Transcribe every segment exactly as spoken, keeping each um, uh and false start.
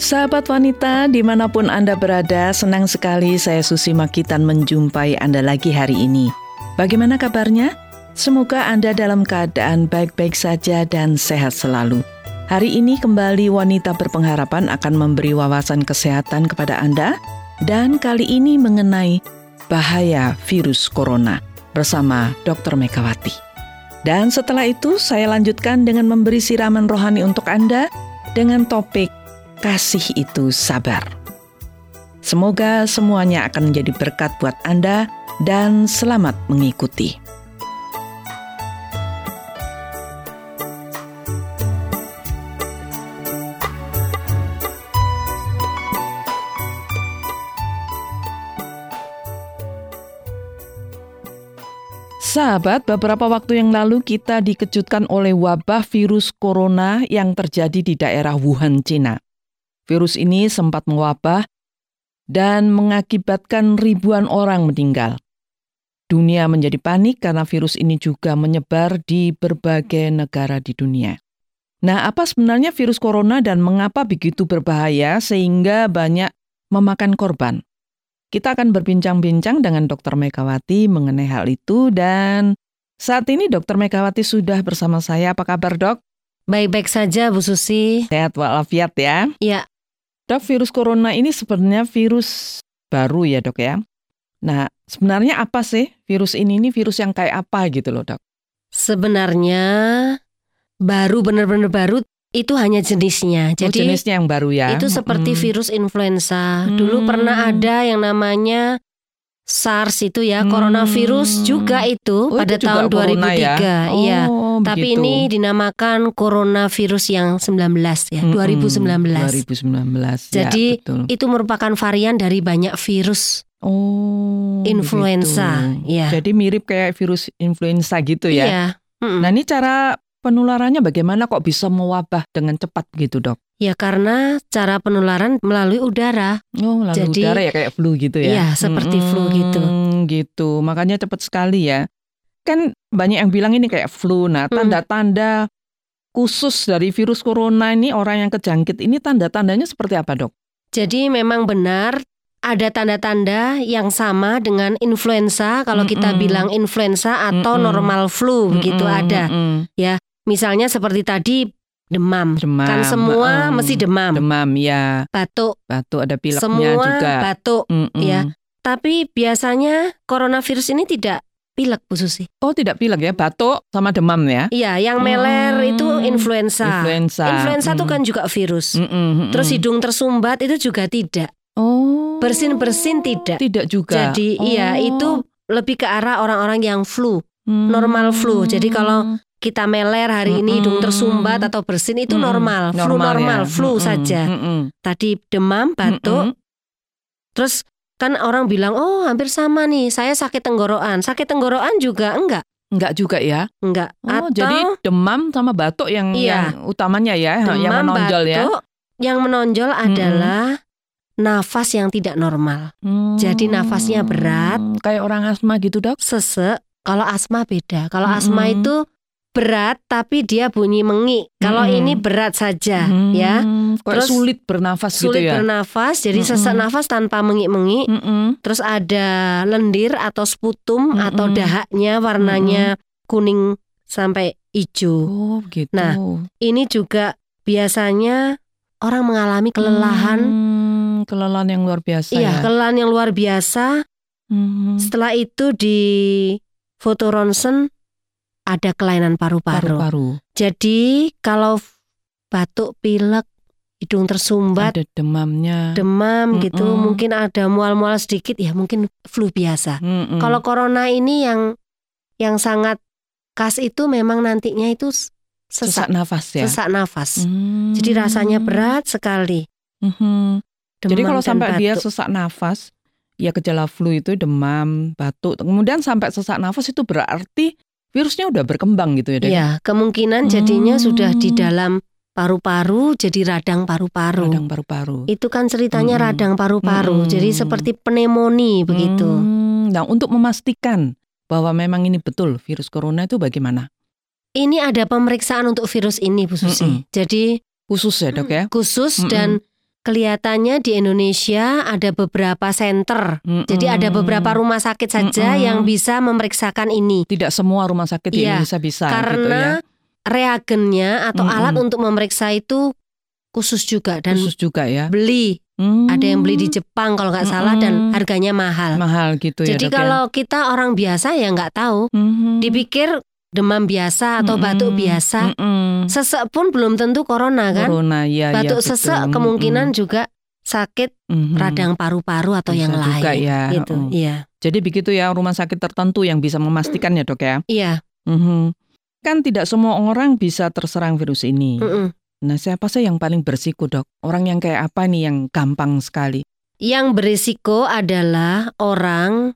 Sahabat wanita, dimanapun Anda berada, senang sekali saya Susi Makitan menjumpai Anda lagi hari ini. Bagaimana kabarnya? Semoga Anda dalam keadaan baik-baik saja dan sehat selalu. Hari ini kembali Wanita Berpengharapan akan memberi wawasan kesehatan kepada Anda, dan kali ini mengenai bahaya virus corona bersama dokter Megawati. Dan setelah itu saya lanjutkan dengan memberi siraman rohani untuk Anda dengan topik kasih itu sabar. Semoga semuanya akan menjadi berkat buat Anda dan selamat mengikuti. Sahabat, beberapa waktu yang lalu kita dikejutkan oleh wabah virus corona yang terjadi di daerah Wuhan, Cina. Virus ini sempat mewabah dan mengakibatkan ribuan orang meninggal. Dunia menjadi panik karena virus ini juga menyebar di berbagai negara di dunia. Nah, apa sebenarnya virus corona dan mengapa begitu berbahaya sehingga banyak memakan korban? Kita akan berbincang-bincang dengan dokter Megawati mengenai hal itu, dan saat ini dokter Megawati sudah bersama saya. Apa kabar, Dok? Baik-baik saja, Bu Susi. Sehat walafiat ya? Iya. Dok, virus corona ini sebenarnya virus baru ya, Dok ya? Nah, sebenarnya apa sih virus ini? Ini virus yang kayak apa gitu loh, Dok? Sebenarnya baru, benar-benar baru. Itu hanya jenisnya. Jadi oh, jenisnya yang baru ya. Itu seperti hmm. virus influenza. Hmm. Dulu pernah ada yang namanya SARS itu ya, hmm. coronavirus juga itu oh, pada itu tahun dua ribu tiga. Ya? Iya. Oh, tapi begitu. Ini dinamakan coronavirus yang sembilan belas ya, hmm. dua ribu sembilan belas. dua ribu sembilan belas. Jadi ya, betul. Itu merupakan varian dari banyak virus. Oh, influenza. Ya. Jadi mirip kayak virus influenza gitu ya. Iya. Hmm. Nah, ini cara penularannya bagaimana kok bisa mewabah dengan cepat gitu, Dok? Ya karena cara penularan melalui udara. Oh, melalui Jadi, udara ya, kayak flu gitu ya? Iya, seperti hmm, flu gitu. Gitu, makanya cepat sekali ya. Kan banyak yang bilang ini kayak flu. Nah, tanda-tanda hmm. khusus dari virus corona ini, orang yang kejangkit ini tanda-tandanya seperti apa, Dok? Jadi memang benar ada tanda-tanda yang sama dengan influenza. Kalau mm-mm. kita bilang influenza atau mm-mm. normal flu, begitu mm-mm. ada. Mm-mm. Ya. Misalnya seperti tadi demam, demam kan semua um, mesti demam. Demam ya. Batuk, batuk ada pileknya semua juga. Semua batuk, Mm-mm. ya. Tapi biasanya coronavirus ini tidak pilek, Bu Susi. Oh, tidak pilek ya, batuk sama demam ya? Iya, yang meler hmm. itu influenza. Influenza. Influenza itu mm. kan juga virus. Mm-mm. Terus hidung tersumbat itu juga tidak. Oh. Bersin-bersin tidak. Tidak juga. Jadi oh. iya itu lebih ke arah orang-orang yang flu, hmm. normal flu. Jadi kalau kita meler hari ini, hidung tersumbat atau bersin itu mm-mm. normal, flu normal, normal ya? Flu mm-mm. saja. Mm-mm. Tadi demam, batuk, mm-mm. terus kan orang bilang, oh hampir sama nih, saya sakit tenggorokan. Sakit tenggorokan juga enggak? Enggak juga ya? Enggak. Oh, atau, jadi demam sama batuk yang, iya, yang utamanya ya, demam, yang menonjol batuk, ya? Yang menonjol mm-mm. adalah nafas yang tidak normal. Hmm. Jadi nafasnya berat. Kayak orang asma gitu, Dok? Sesek. Kalau asma beda. Kalau mm-mm. asma itu berat tapi dia bunyi mengik. Kalau hmm. ini berat saja hmm. ya. Terus sulit bernafas sulit gitu ya. Sulit bernafas, jadi hmm. sesak nafas tanpa mengik-mengik. Hmm. Terus ada lendir atau sputum hmm. atau dahaknya warnanya hmm. kuning sampai hijau. Oh, gitu. Nah, ini juga biasanya orang mengalami kelelahan. Hmm, kelelahan yang luar biasa iya, ya. kelelahan yang luar biasa. Hmm. Setelah itu di foto ronsen ada kelainan paru-paru. Paru-paru. Jadi kalau batuk, pilek, hidung tersumbat, ada demamnya, demam Mm-mm. gitu, mungkin ada mual-mual sedikit, ya mungkin flu biasa. Mm-mm. Kalau corona ini yang yang sangat khas itu memang nantinya itu sesak, sesak nafas ya. Sesak nafas. Mm. Jadi rasanya berat sekali. Mm-hmm. Jadi kalau sampai batuk. dia sesak nafas, ya gejala flu itu demam, batuk, kemudian sampai sesak nafas itu berarti virusnya udah berkembang gitu ya, Dek? Iya, kemungkinan jadinya hmm. sudah di dalam paru-paru, jadi radang paru-paru. Radang paru-paru. Itu kan ceritanya hmm. radang paru-paru, hmm. jadi seperti pneumonia begitu. Hmm. Nah, untuk memastikan bahwa memang ini betul virus corona itu bagaimana? Ini ada pemeriksaan untuk virus ini, Bu Susi. Hmm. Jadi khusus ya, Dok ya? Khusus hmm. dan kelihatannya di Indonesia ada beberapa center. Mm-mm. Jadi ada beberapa rumah sakit saja Mm-mm. yang bisa memeriksakan ini. Tidak semua rumah sakit di Iya, Indonesia bisa karena gitu ya. reagennya atau Mm-mm. alat untuk memeriksa itu khusus juga dan Khusus juga ya. beli. Hmm. Ada yang beli di Jepang kalau nggak salah dan harganya mahal. Mahal gitu ya. Jadi Dok, kalau kita orang biasa ya nggak tahu, ya? Mm-hmm. dipikir demam biasa atau Mm-mm. batuk biasa, Mm-mm. sesek pun belum tentu corona kan. Corona ya. Batuk ya, sesek betul. kemungkinan Mm-mm. juga sakit Mm-hmm. radang paru-paru atau Bisa yang juga lain. ya. Gitu. Oh. Iya. Jadi begitu ya, rumah sakit tertentu yang bisa memastikan ya dok ya. Iya. Mm-hmm. Kan tidak semua orang bisa terserang virus ini. Mm-mm. Nah, siapa sih yang paling berisiko dok? Orang yang kayak apa nih yang gampang sekali? Yang berisiko adalah orang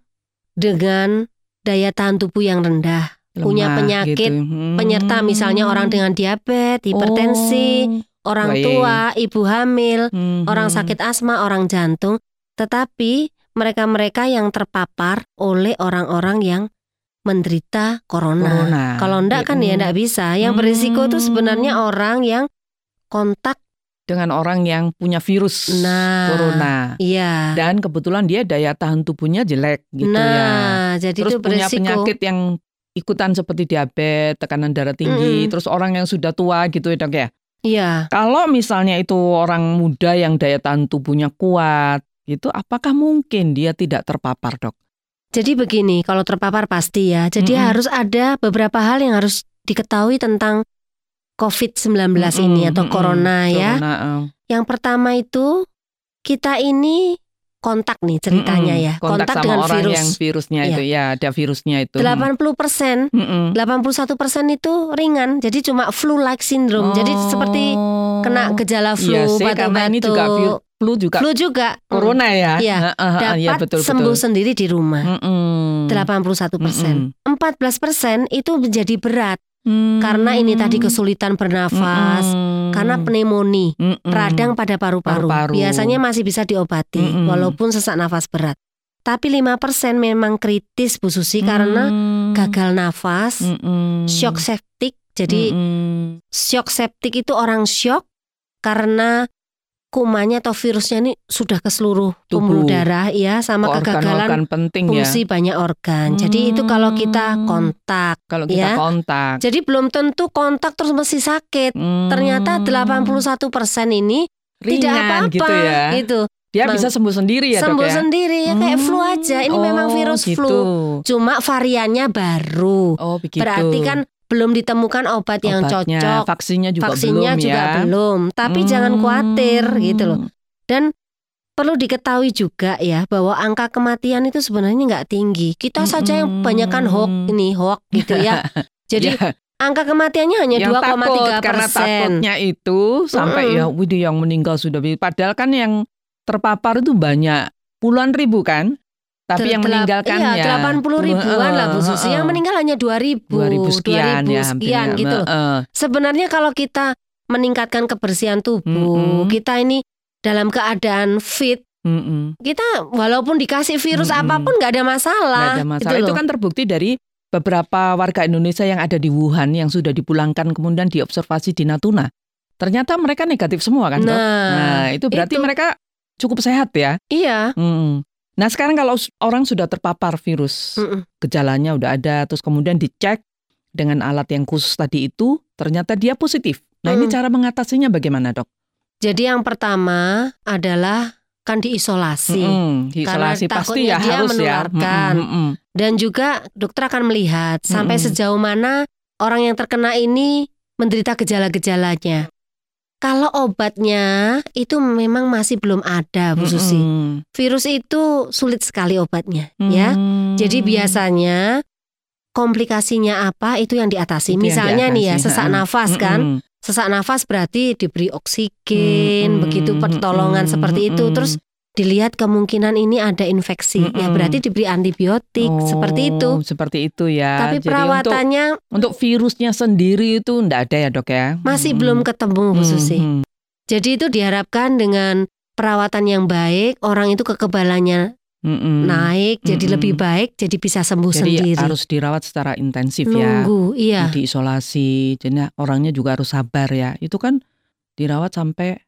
dengan daya tahan tubuh yang rendah, Lemah, punya penyakit gitu. Hmm. penyerta, misalnya orang dengan diabetes, hipertensi, Oh. orang Baik. tua, ibu hamil, Mhm. orang sakit asma, orang jantung. Tetapi mereka-mereka yang terpapar oleh orang-orang yang menderita corona. Corona. Kalau enggak kan ya Mm. enggak bisa. Yang berisiko itu sebenarnya orang yang kontak. dengan orang yang punya virus Nah, corona. Iya. Dan kebetulan dia daya tahan tubuhnya jelek gitu nah, ya. jadi Terus itu punya berisiko. penyakit yang ikutan seperti diabetes, tekanan darah tinggi, Mm-mm. terus orang yang sudah tua gitu ya dok ya. Iya. Kalau misalnya itu orang muda yang daya tahan tubuhnya kuat gitu, apakah mungkin dia tidak terpapar dok? Jadi begini, kalau terpapar pasti ya. Jadi Mm-mm. harus ada beberapa hal yang harus diketahui tentang covid sembilan belas Mm-mm, ini atau mm-mm. corona ya. Corona, eh. Yang pertama itu kita ini kontak nih ceritanya Mm-mm. ya. Kontak, Kontak sama dengan orang virus. yang virusnya Iya. itu ya, ada virusnya itu. delapan puluh persen, Mm-mm. delapan puluh satu persen itu ringan. Jadi cuma flu-like syndrome. Jadi seperti kena gejala flu, Iya sih, karena ini juga batuk-batuk. vir- flu juga Flu juga. corona ya. Iya. Heeh, heeh, Dapat iya, betul, sembuh betul. sendiri di rumah. Mm-mm. delapan puluh satu persen. empat belas persen itu menjadi berat. Mm. Karena ini tadi kesulitan bernafas, Mm-mm. karena pneumonia, Mm-mm. radang pada paru-paru. Paru-paru. Biasanya masih bisa diobati Mm-mm. walaupun sesak nafas berat. Tapi lima persen memang kritis Bu Susi karena Mm. gagal nafas, Mm-mm. shock septic. Jadi Mm-mm. shock septic itu orang shock karena kumannya atau virusnya ini sudah ke seluruh pembuluh Tubuh. darah ya, sama kegagalan organ-organ penting ya. fungsi banyak organ. Jadi itu kalau kita Hmm. kontak. Kalau kita ya. kontak. Jadi belum tentu kontak terus mesti sakit. Hmm. Ternyata delapan puluh satu persen ini tidak Ringan apa-apa gitu ya. gitu. Dia Bang, bisa sembuh sendiri ya sembuh dok ya. sendiri ya kayak Hmm. flu aja. Ini Oh, memang virus gitu. flu. Cuma variannya baru. Oh begitu. Berarti kan belum ditemukan obat yang Obatnya, cocok. vaksinnya juga Vaksinnya belum juga ya. belum. Tapi Hmm. jangan khawatir gitu loh. Dan perlu diketahui juga ya bahwa angka kematian itu sebenarnya nggak tinggi. Kita saja yang Mm-mm. kebanyakan hoax ini hoax gitu ya. Jadi Ya, angka kematiannya hanya yang dua koma takut tiga karena persen. takutnya itu sampai Mm-mm. ya widih yang meninggal sudah. Padahal kan yang terpapar itu banyak puluhan ribu kan. Tapi yang meninggalkan iya, ya delapan puluh ribuan lah Bu Susi. Yang meninggal hanya dua ribu. dua ribu sekian ya sekian hampir, gitu loh. Heeh. Sebenarnya kalau kita meningkatkan kebersihan tubuh, Mm-mm. kita ini dalam keadaan fit, Mm-mm. kita walaupun dikasih virus Mm-mm. apapun nggak ada masalah. Nggak ada masalah. Gitu Itu loh. kan terbukti dari beberapa warga Indonesia yang ada di Wuhan yang sudah dipulangkan kemudian diobservasi di Natuna. Ternyata mereka negatif semua kan, Dok? Nah, Nah, itu berarti itu. mereka cukup sehat ya. Iya. Mm. Nah, sekarang kalau s- orang sudah terpapar virus, Mm-mm. gejalanya udah ada, terus kemudian dicek dengan alat yang khusus tadi itu, ternyata dia positif. Nah, ini Mm. cara mengatasinya bagaimana, Dok? Jadi yang pertama adalah kan diisolasi. Mm-mm, diisolasi Karena pasti takutnya ya dia harus ya. menularkan. Mm-mm, mm-mm. Dan juga dokter akan melihat sampai Mm-mm. sejauh mana orang yang terkena ini menderita gejala-gejalanya. Kalau obatnya itu memang masih belum ada, Bu Susi. Mm-mm. Virus itu sulit sekali obatnya, ya. Mm. Jadi biasanya komplikasinya apa itu yang diatasi. Itu yang Misalnya nih ya diatasi, sesak ha-ha. nafas kan. Mm-mm. Sesak nafas berarti diberi oksigen, Mm-mm. begitu pertolongan Mm-mm. seperti itu. Mm-mm. Terus dilihat kemungkinan ini ada infeksi, ya Mm-mm. berarti diberi antibiotik Oh, seperti itu. Seperti itu ya. Tapi Jadi perawatannya untuk, untuk virusnya sendiri itu enggak ada ya, Dok ya? masih Mm-mm. belum ketemu, Bu Susi. Mm-mm. Jadi itu diharapkan dengan perawatan yang baik, orang itu kekebalannya Mm-mm. naik, jadi Mm-mm. lebih baik, jadi bisa sembuh Jadi sendiri. harus dirawat secara intensif ya. Nunggu, iya. Diisolasi. Jadi orangnya juga harus sabar ya. Itu kan dirawat sampai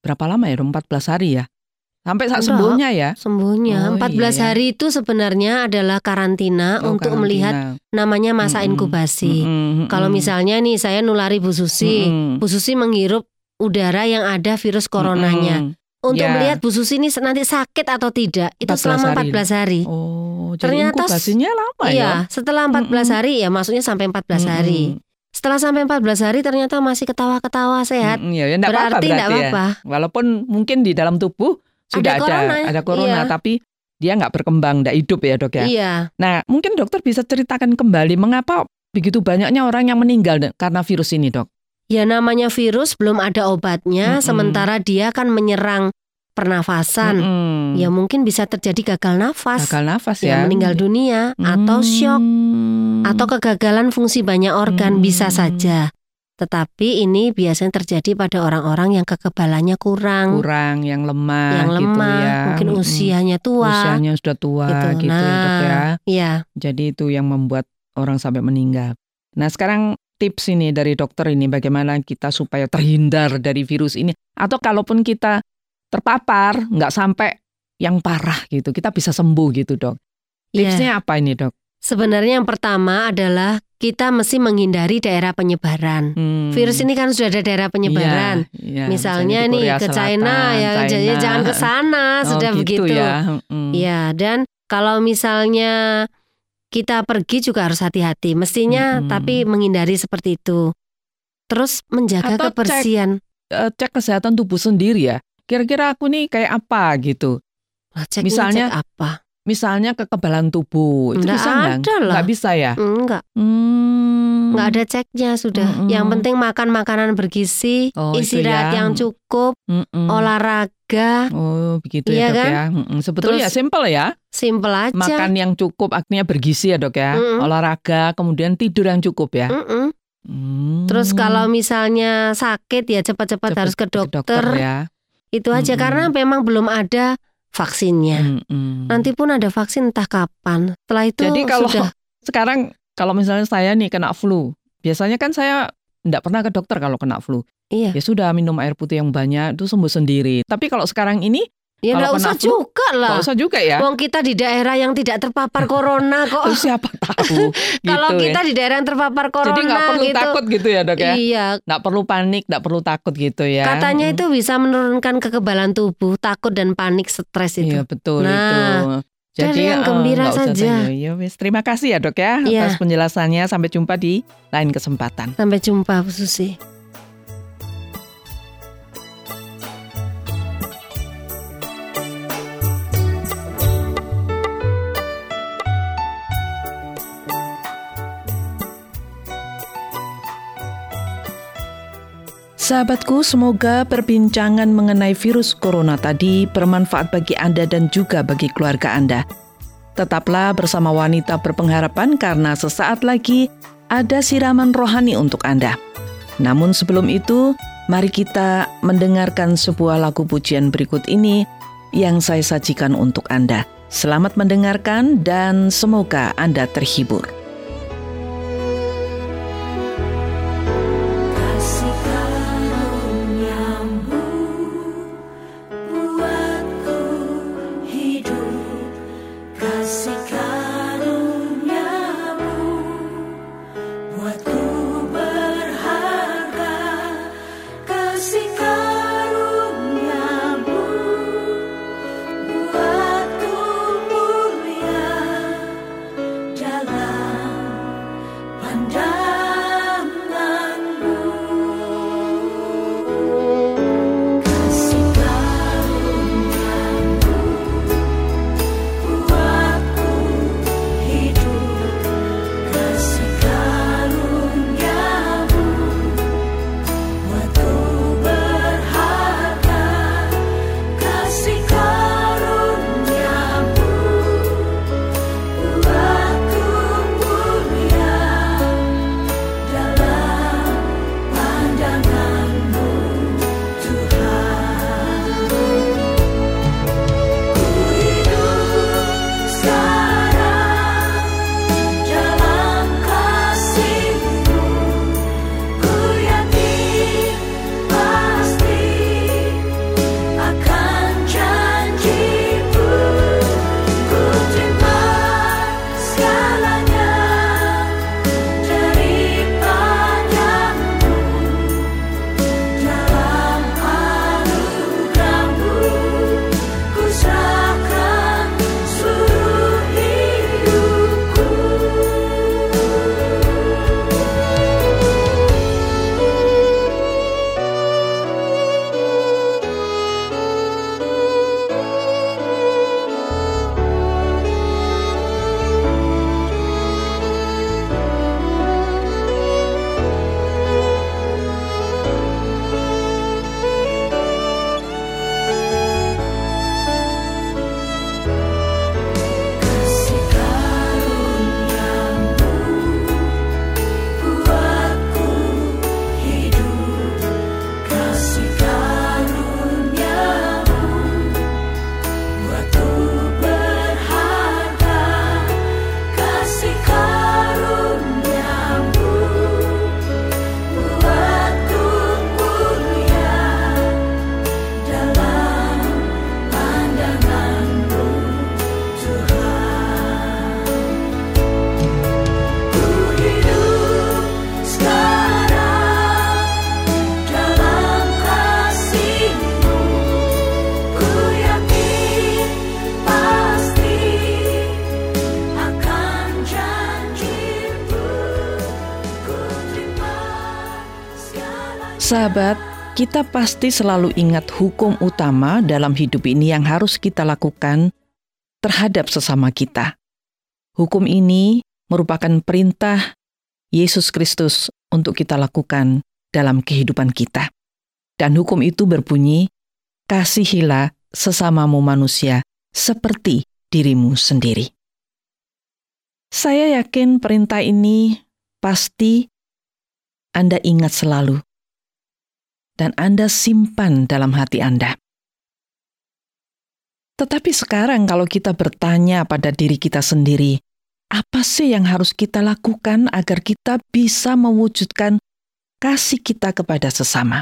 berapa lama ya? empat belas hari ya? Sampai saat sembuhnya ya? Sembuhnya. Oh, empat belas iya. hari itu sebenarnya adalah karantina Oh, untuk karantina. melihat namanya masa Mm-mm. inkubasi. Mm-mm. Kalau misalnya nih saya nulari Bu Susi, Mm-mm. Bu Susi menghirup udara yang ada virus coronanya. Mm-mm. Untuk Ya. melihat Bu Susi ini nanti sakit atau tidak, itu empat belas selama hari. empat belas hari. Oh, jadi Ternyata inkubasinya lama ya? Iya, setelah empat belas Mm-mm. hari ya maksudnya sampai empat belas hari. Mm-mm. Setelah sampai empat belas hari ternyata masih ketawa-ketawa sehat. Mm-mm, ya, ya, enggak Berarti apa-apa enggak berarti ya. apa-apa. Walaupun mungkin di dalam tubuh sudah Ada ada corona, ada corona, iya. tapi dia nggak berkembang, nggak hidup ya dok ya. Iya. Nah, mungkin dokter bisa ceritakan kembali mengapa begitu banyaknya orang yang meninggal karena virus ini dok? Ya namanya virus belum ada obatnya, Mm-mm. sementara dia kan menyerang pernafasan. Mm-mm. Ya mungkin bisa terjadi gagal nafas, Gagal nafas ya ya. meninggal dunia atau shock Hmm. atau kegagalan fungsi banyak organ Hmm. bisa saja. Tetapi ini biasanya terjadi pada orang-orang yang kekebalannya kurang, kurang, yang lemah, yang gitu lemah, ya. mungkin Mm-mm. usianya tua. Usianya sudah tua gitu. gitu, ya dok ya. Nah, iya. Jadi itu yang membuat orang sampai meninggal. Nah sekarang tips ini dari dokter ini bagaimana kita supaya terhindar dari virus ini. Atau kalaupun kita terpapar nggak sampai yang parah gitu, kita bisa sembuh gitu dok. Iya. Tipsnya apa ini dok? Sebenarnya yang pertama adalah kita mesti menghindari daerah penyebaran. Hmm. Virus ini kan sudah ada daerah penyebaran. Iya, iya. Misalnya Misalnya di nih Korea ke Selatan, China ya China. j- ya jangan ke sana Oh, sudah gitu begitu. ya. Mm-mm. Ya, dan kalau misalnya kita pergi juga harus hati-hati. Mestinya Mm-mm. tapi menghindari seperti itu. Terus menjaga Atau kebersihan. Eh, cek kesehatan tubuh sendiri ya. Kira-kira aku nih kayak apa gitu. Lah, ceknya Misalnya- cek apa? Misalnya kekebalan tubuh, itu Nggak bisa nggak? ada lah. Nggak bisa ya? Enggak, Hmm. enggak ada ceknya sudah. Mm-mm. Yang penting makan makanan bergizi, Oh, itu istirahat ya. yang cukup, Mm-mm. olahraga, Oh begitu Iya ya dok kan? ya. Mm-mm. Sebetulnya Terus- simple ya. simple aja. Makan yang cukup, artinya bergizi ya dok ya. Mm-mm. Olahraga, kemudian tidur yang cukup ya. Mm-mm. Hmm. Terus kalau misalnya sakit ya cepat-cepat Cepet harus ke dokter. ya. Itu aja Mm-mm. karena memang belum ada vaksinnya. Mm-mm. Nanti pun ada vaksin entah kapan. Setelah itu Jadi kalau sudah. sekarang kalau misalnya saya nih kena flu, biasanya kan saya enggak pernah ke dokter kalau kena flu. Iya. Ya sudah minum air putih yang banyak itu sembuh sendiri. Tapi kalau sekarang ini Ya kalau nggak kena usah flu, juga lah. nggak usah juga ya. Wong kita di daerah yang tidak terpapar corona kok. Terus siapa tahu gitu Kalau kita ya. di daerah yang terpapar corona Jadi nggak perlu gitu. takut gitu ya dok ya. Iya, Nggak perlu panik, nggak perlu takut gitu ya. katanya Mm. itu bisa menurunkan kekebalan tubuh, takut dan panik, stres itu. Iya betul Nah, itu. cari yang eh, gembira nggak usah saja. tanya. Ya, wis. Terima kasih ya dok ya Iya. atas penjelasannya. Sampai jumpa di lain kesempatan. Sampai jumpa Bu Susi. Sahabatku, semoga perbincangan mengenai virus corona tadi bermanfaat bagi Anda dan juga bagi keluarga Anda. Tetaplah bersama Wanita Berpengharapan karena sesaat lagi ada siraman rohani untuk Anda. Namun sebelum itu, mari kita mendengarkan sebuah lagu pujian berikut ini yang saya sajikan untuk Anda. Selamat mendengarkan dan semoga Anda terhibur. Dalam Sahabat, kita pasti selalu ingat hukum utama dalam hidup ini yang harus kita lakukan terhadap sesama kita. Hukum ini merupakan perintah Yesus Kristus untuk kita lakukan dalam kehidupan kita. Dan hukum itu berbunyi, kasihilah sesamamu manusia seperti dirimu sendiri. Saya yakin perintah ini pasti Anda ingat selalu dan Anda simpan dalam hati Anda. Tetapi sekarang kalau kita bertanya pada diri kita sendiri, apa sih yang harus kita lakukan agar kita bisa mewujudkan kasih kita kepada sesama?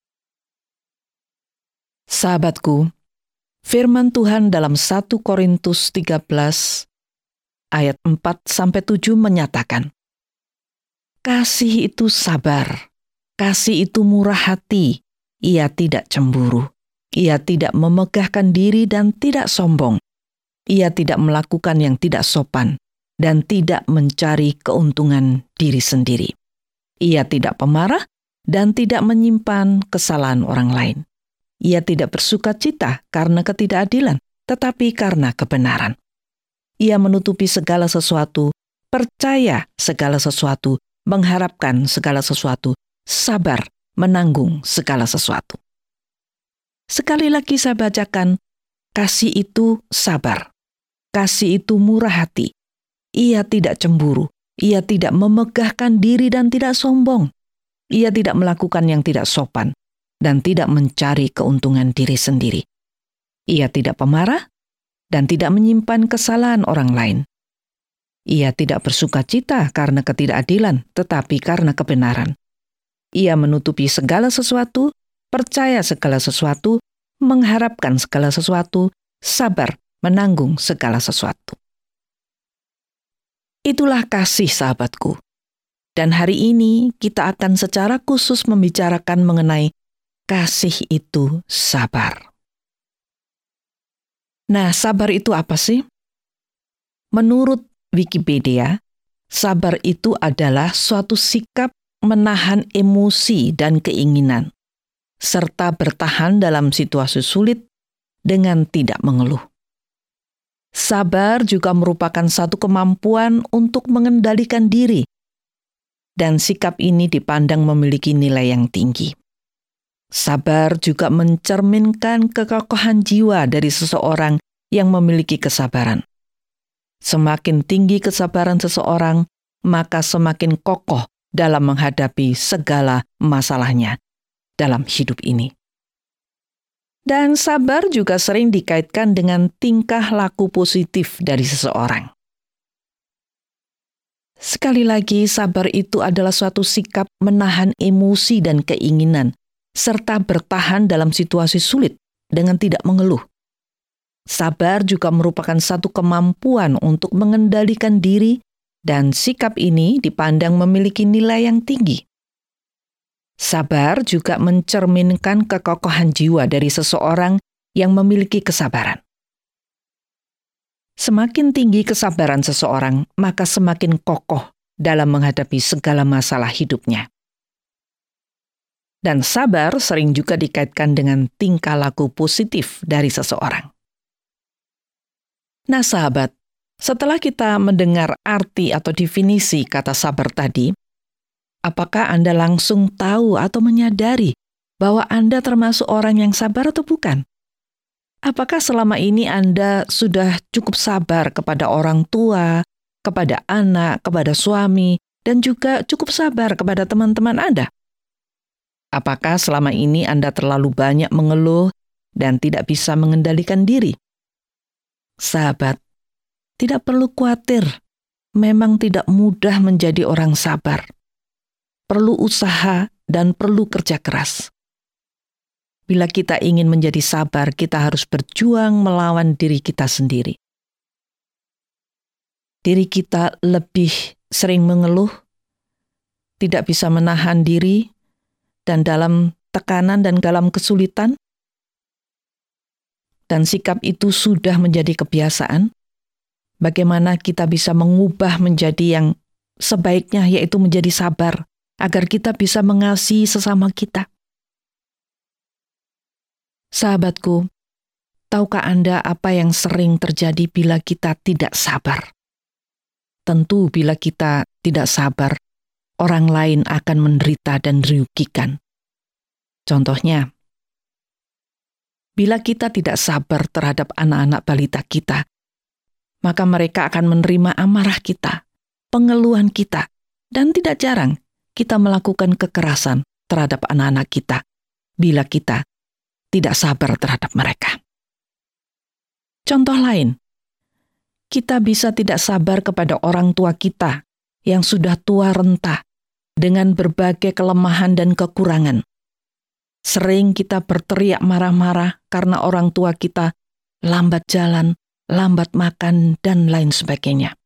Sahabatku, firman Tuhan dalam satu Korintus tiga belas ayat empat sampai tujuh menyatakan, kasih itu sabar, kasih itu murah hati, ia tidak cemburu, ia tidak memegahkan diri dan tidak sombong, ia tidak melakukan yang tidak sopan, dan tidak mencari keuntungan diri sendiri. Ia tidak pemarah dan tidak menyimpan kesalahan orang lain. Ia tidak bersuka cita karena ketidakadilan, tetapi karena kebenaran. Ia menutupi segala sesuatu, percaya segala sesuatu, mengharapkan segala sesuatu, sabar menanggung segala sesuatu. Sekali lagi saya bacakan, kasih itu sabar, kasih itu murah hati. Ia tidak cemburu, ia tidak memegahkan diri dan tidak sombong. Ia tidak melakukan yang tidak sopan dan tidak mencari keuntungan diri sendiri. Ia tidak pemarah dan tidak menyimpan kesalahan orang lain. Ia tidak bersuka cita karena ketidakadilan, tetapi karena kebenaran. Ia menutupi segala sesuatu, percaya segala sesuatu, mengharapkan segala sesuatu, sabar menanggung segala sesuatu. Itulah kasih, sahabatku. Dan hari ini kita akan secara khusus membicarakan mengenai kasih itu sabar. Nah, sabar itu apa sih? Menurut Wikipedia, sabar itu adalah suatu sikap menahan emosi dan keinginan, serta bertahan dalam situasi sulit dengan tidak mengeluh. Sabar juga merupakan satu kemampuan untuk mengendalikan diri, dan sikap ini dipandang memiliki nilai yang tinggi. Sabar juga mencerminkan kekokohan jiwa dari seseorang yang memiliki kesabaran. Semakin tinggi kesabaran seseorang, maka semakin kokoh dalam menghadapi segala masalahnya dalam hidup ini. Dan sabar juga sering dikaitkan dengan tingkah laku positif dari seseorang. Sekali lagi, sabar itu adalah suatu sikap menahan emosi dan keinginan, serta bertahan dalam situasi sulit dengan tidak mengeluh. Sabar juga merupakan satu kemampuan untuk mengendalikan diri, dan sikap ini dipandang memiliki nilai yang tinggi. Sabar juga mencerminkan kekokohan jiwa dari seseorang yang memiliki kesabaran. Semakin tinggi kesabaran seseorang, maka semakin kokoh dalam menghadapi segala masalah hidupnya. Dan sabar sering juga dikaitkan dengan tingkah laku positif dari seseorang. Nah, sahabat, setelah kita mendengar arti atau definisi kata sabar tadi, apakah Anda langsung tahu atau menyadari bahwa Anda termasuk orang yang sabar atau bukan? Apakah selama ini Anda sudah cukup sabar kepada orang tua, kepada anak, kepada suami, dan juga cukup sabar kepada teman-teman Anda? Apakah selama ini Anda terlalu banyak mengeluh dan tidak bisa mengendalikan diri? Sahabat, tidak perlu khawatir. Memang tidak mudah menjadi orang sabar. Perlu usaha dan perlu kerja keras. Bila kita ingin menjadi sabar, kita harus berjuang melawan diri kita sendiri. Diri kita lebih sering mengeluh, tidak bisa menahan diri, dan dalam tekanan dan dalam kesulitan, dan sikap itu sudah menjadi kebiasaan. Bagaimana kita bisa mengubah menjadi yang sebaiknya, yaitu menjadi sabar agar kita bisa mengasihi sesama kita. Sahabatku, tahukah Anda apa yang sering terjadi bila kita tidak sabar? Tentu bila kita tidak sabar, orang lain akan menderita dan dirugikan. Contohnya, bila kita tidak sabar terhadap anak-anak balita kita, maka mereka akan menerima amarah kita, pengeluhan kita, dan tidak jarang kita melakukan kekerasan terhadap anak-anak kita bila kita tidak sabar terhadap mereka. Contoh lain, kita bisa tidak sabar kepada orang tua kita yang sudah tua renta dengan berbagai kelemahan dan kekurangan. Sering kita berteriak marah-marah karena orang tua kita lambat jalan, lambat makan, dan lain sebagainya.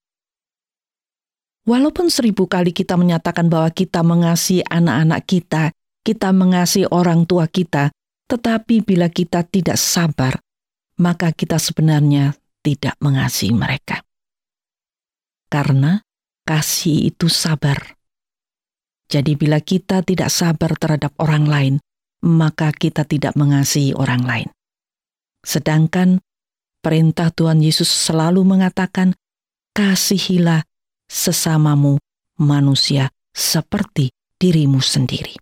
Walaupun seribu kali kita menyatakan bahwa kita mengasihi anak-anak kita, kita mengasihi orang tua kita, tetapi bila kita tidak sabar, maka kita sebenarnya tidak mengasihi mereka. Karena kasih itu sabar. Jadi bila kita tidak sabar terhadap orang lain, maka kita tidak mengasihi orang lain. Sedangkan perintah Tuhan Yesus selalu mengatakan, kasihilah sesamamu manusia seperti dirimu sendiri.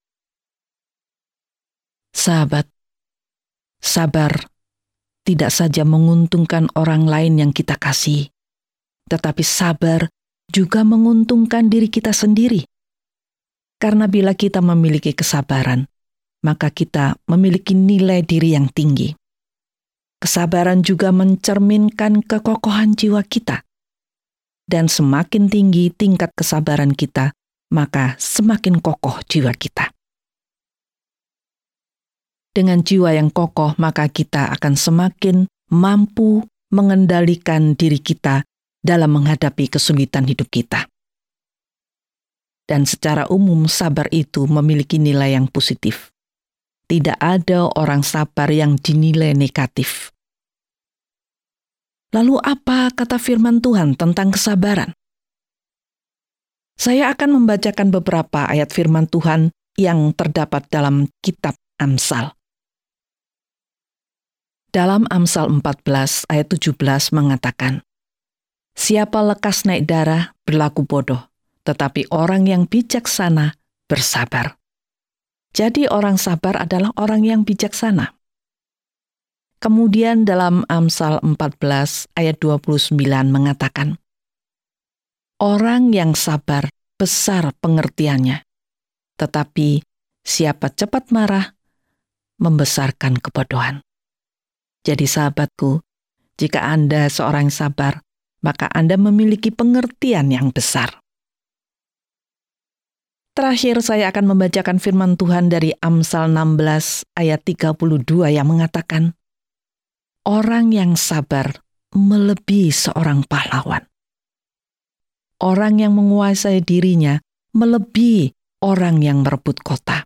Sahabat, sabar tidak saja menguntungkan orang lain yang kita kasihi, tetapi sabar juga menguntungkan diri kita sendiri. Karena bila kita memiliki kesabaran, maka kita memiliki nilai diri yang tinggi. Kesabaran juga mencerminkan kekokohan jiwa kita. Dan semakin tinggi tingkat kesabaran kita, maka semakin kokoh jiwa kita. Dengan jiwa yang kokoh, maka kita akan semakin mampu mengendalikan diri kita dalam menghadapi kesulitan hidup kita. Dan secara umum, sabar itu memiliki nilai yang positif. Tidak ada orang sabar yang dinilai negatif. Lalu apa kata firman Tuhan tentang kesabaran? Saya akan membacakan beberapa ayat firman Tuhan yang terdapat dalam kitab Amsal. Dalam Amsal empat belas ayat tujuh belas mengatakan, siapa lekas naik darah berlaku bodoh, tetapi orang yang bijaksana bersabar. Jadi orang sabar adalah orang yang bijaksana. Kemudian dalam Amsal empat belas ayat dua puluh sembilan mengatakan, orang yang sabar besar pengertiannya, tetapi siapa cepat marah membesarkan kebodohan. Jadi sahabatku, jika Anda seorang yang sabar, maka Anda memiliki pengertian yang besar. Terakhir saya akan membacakan firman Tuhan dari Amsal enam belas ayat tiga puluh dua yang mengatakan, orang yang sabar melebihi seorang pahlawan. Orang yang menguasai dirinya melebihi orang yang merebut kota.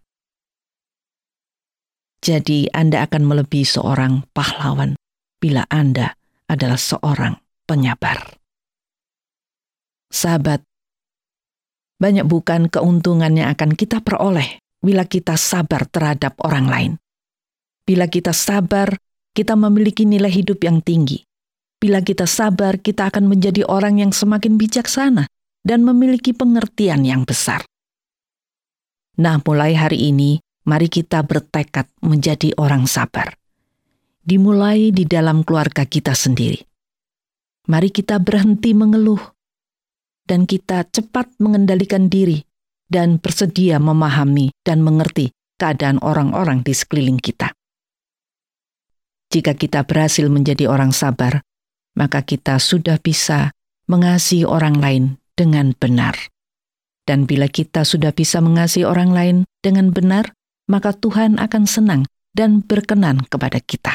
Jadi Anda akan melebihi seorang pahlawan bila Anda adalah seorang penyabar. Sahabat, banyak bukan keuntungan yang akan kita peroleh bila kita sabar terhadap orang lain. Bila kita sabar, kita memiliki nilai hidup yang tinggi. Bila kita sabar, kita akan menjadi orang yang semakin bijaksana dan memiliki pengertian yang besar. Nah, mulai hari ini, mari kita bertekad menjadi orang sabar. Dimulai di dalam keluarga kita sendiri. Mari kita berhenti mengeluh, dan kita cepat mengendalikan diri dan bersedia memahami dan mengerti keadaan orang-orang di sekeliling kita. Jika kita berhasil menjadi orang sabar, maka kita sudah bisa mengasihi orang lain dengan benar. Dan bila kita sudah bisa mengasihi orang lain dengan benar, maka Tuhan akan senang dan berkenan kepada kita.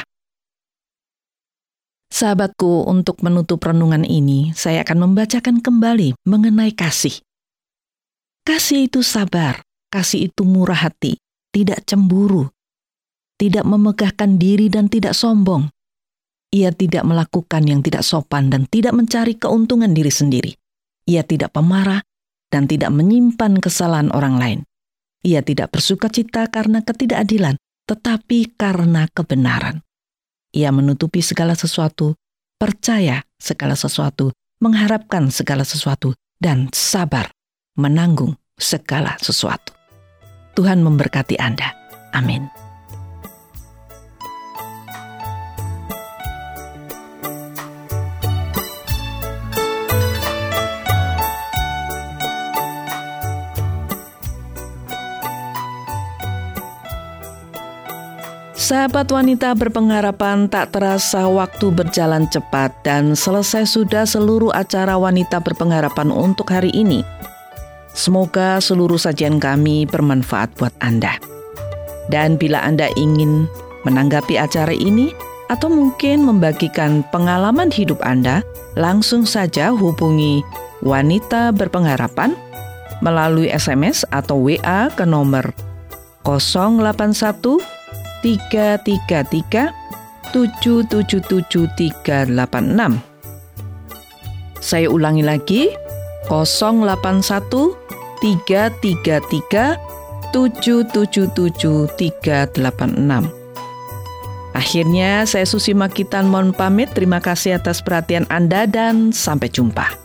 Sahabatku, untuk menutup renungan ini, saya akan membacakan kembali mengenai kasih. Kasih itu sabar, kasih itu murah hati, tidak cemburu, tidak memegahkan diri dan tidak sombong. Ia tidak melakukan yang tidak sopan dan tidak mencari keuntungan diri sendiri. Ia tidak pemarah dan tidak menyimpan kesalahan orang lain. Ia tidak bersukacita karena ketidakadilan, tetapi karena kebenaran. Ia menutupi segala sesuatu, percaya segala sesuatu, mengharapkan segala sesuatu, dan sabar menanggung segala sesuatu. Tuhan memberkati Anda. Amin. Sahabat wanita berpengharapan, tak terasa waktu berjalan cepat dan selesai sudah seluruh acara wanita berpengharapan untuk hari ini. Semoga seluruh sajian kami bermanfaat buat Anda. Dan bila Anda ingin menanggapi acara ini atau mungkin membagikan pengalaman hidup Anda, langsung saja hubungi Wanita Berpengharapan melalui S M S atau W A ke nomor nol delapan satu tiga tiga tiga tujuh tujuh tujuh tiga delapan enam. Saya ulangi lagi, nol delapan satu tiga tiga tiga tujuh tujuh tujuh tiga delapan enam. Akhirnya saya Susi Makitan mohon pamit. Terima kasih atas perhatian Anda dan sampai jumpa.